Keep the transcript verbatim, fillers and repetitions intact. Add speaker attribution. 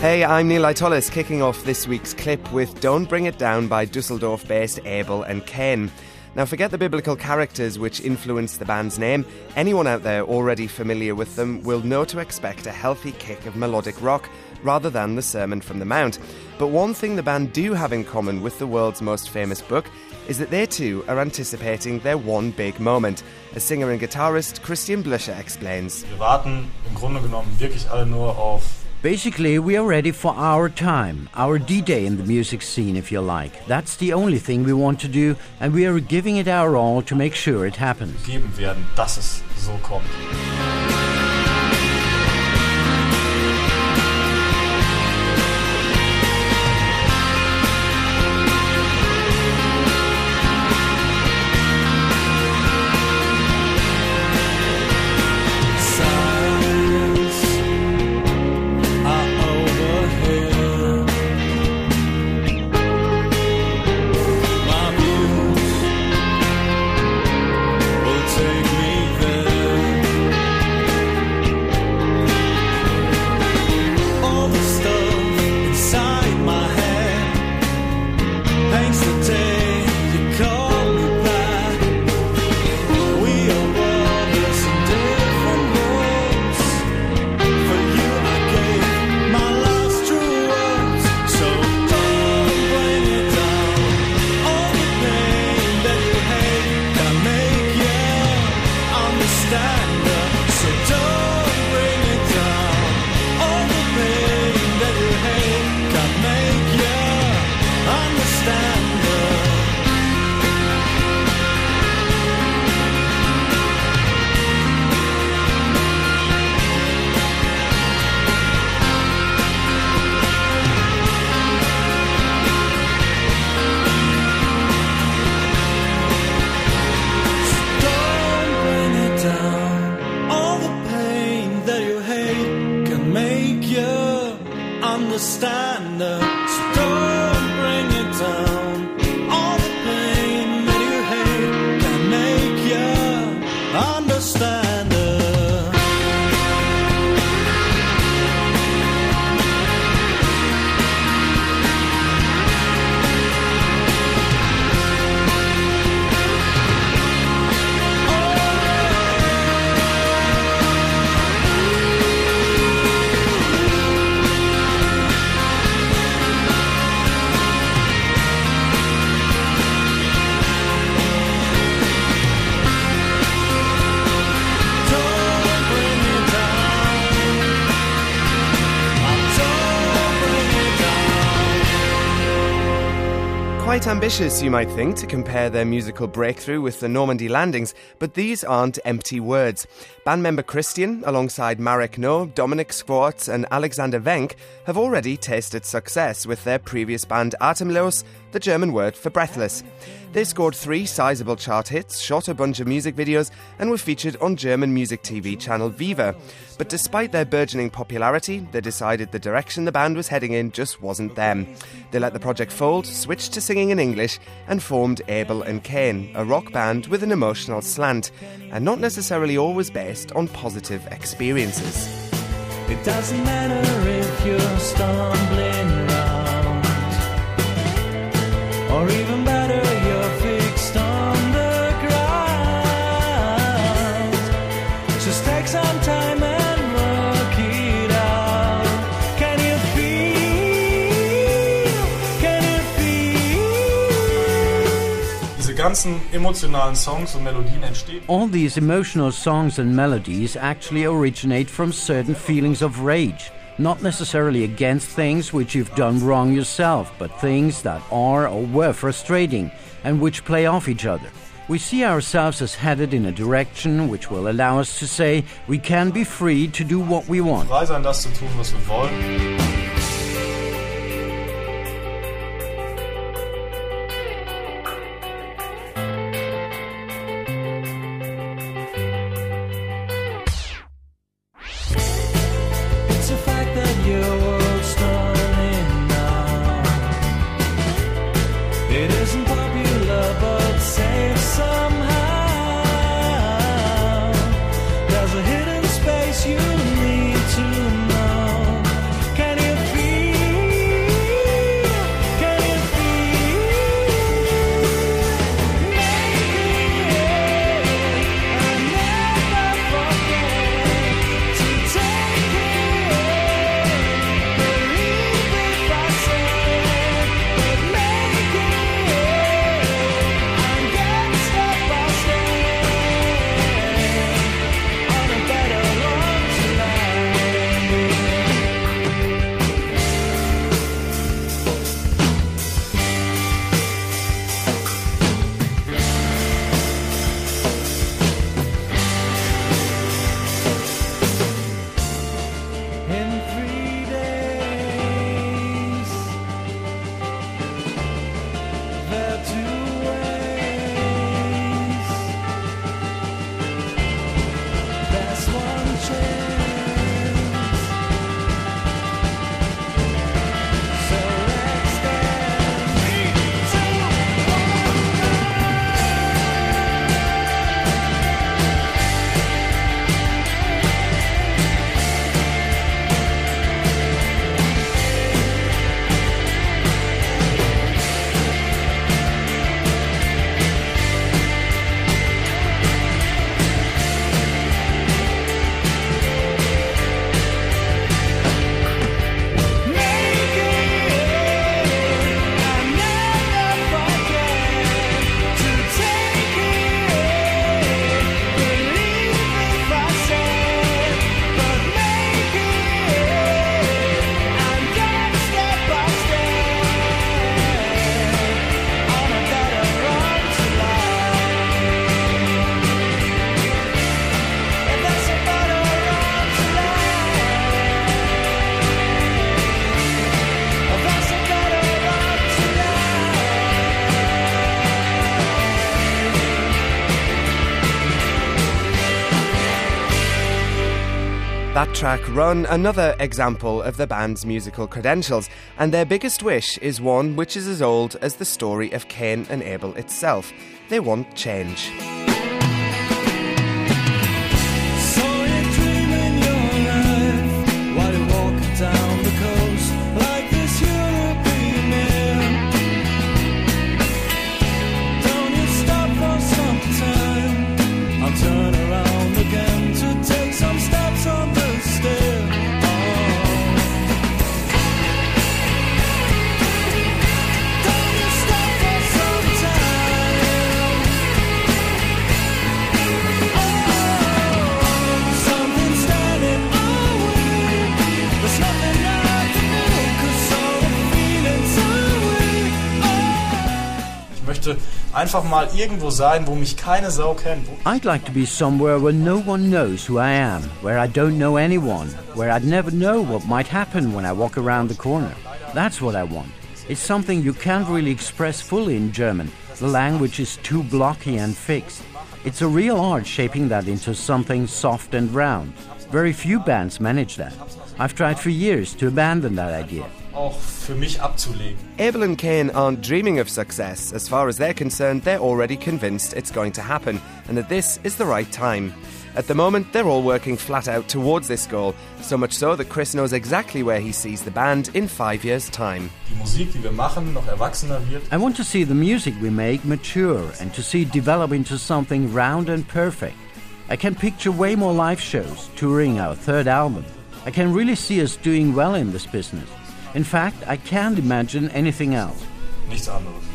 Speaker 1: Hey, I'm Neil Aitolis, kicking off this week's clip with Don't Bring It Down by Dusseldorf-based Abel and Cain. Now, forget the biblical characters which influence the band's name. Anyone out there already familiar with them will know to expect a healthy kick of melodic rock rather than the Sermon from the Mount. But one thing the band do have in common with the world's most famous book is that they too are anticipating their one big moment. As singer and guitarist Christian Blöscher explains.
Speaker 2: Wir warten im Grunde genommen wirklich alle nur auf.
Speaker 3: Basically, we are ready for our time, our D-Day in the music scene, if you like. That's the only thing we want to do, and we are giving it our all to make sure it happens.
Speaker 2: Geben werden, dass es so kommt.
Speaker 4: Understand her, so don't bring it down. All the pain that you hate can make you understand her.
Speaker 1: Quite ambitious, you might think, to compare their musical breakthrough with the Normandy Landings, but these aren't empty words. Band member Christian, alongside Marek No, Dominik Skvorc and Alexander Wenck, have already tasted success with their previous band Atemlos, the German word for breathless. They scored three sizable chart hits, shot a bunch of music videos, and were featured on German music T V channel Viva. But despite their burgeoning popularity, they decided the direction the band was heading in just wasn't them. They let the project fold, switched to singing in English, and formed Abel and Cain, a rock band with an emotional slant, and not necessarily always based on positive experiences.
Speaker 4: It doesn't matter if you're stumbling around, or even better, you're fixed on the ground. Just take some time and work it out. Can you feel? Can you feel?
Speaker 2: Diese ganzen emotionalen Songs und Melodien entstehen.
Speaker 3: All these emotional songs and melodies actually originate from certain feelings of rage. Not necessarily against things which you've done wrong yourself, but things that are or were frustrating and which play off each other. We see ourselves as headed in a direction which will allow us to say we can be free to do what we want.
Speaker 2: Frei sein, das zu tun, was wir wollen.
Speaker 4: It isn't popular, but safe somehow. There's a hidden space you need to know. Can you feel?
Speaker 1: That track Run, another example of the band's musical credentials, and their biggest wish is one which is as old as the story of Cain and Abel itself. They want change.
Speaker 4: Down the coast like this European air. Don't you stop for some time. I'll turn around again to take some steps on the stair. Oh. Don't you stop for some time. Oh. Something's standing our way. There's nothing I can do, 'cause all the feelings are weak.
Speaker 2: Ich möchte einfach mal irgendwo sein, wo mich keine Sau kennt.
Speaker 3: I'd like to be somewhere where no one knows who I am, where I don't know anyone, where I'd never know what might happen when I walk around the corner. That's what I want. It's something you can't really express fully in German. The language is too blocky and fixed. It's a real art shaping that into something soft and round. Very few bands manage that. I've tried for years to abandon that idea.
Speaker 2: Auch für mich abzulegen.
Speaker 1: Abel and Cain aren't dreaming of success. As far as they're concerned, they're already convinced it's going to happen and that this is the right time. At the moment, they're all working flat out towards this goal, so much so that Chris knows exactly where he sees the band in five years' time.
Speaker 2: Die Musik, die wir machen, noch erwachsener wird.
Speaker 3: I want to see the music we make mature and to see it develop into something round and perfect. I can picture way more live shows, touring our third album. I can really see us doing well in this business. In fact, I can't imagine anything else.
Speaker 2: Nichts anderes.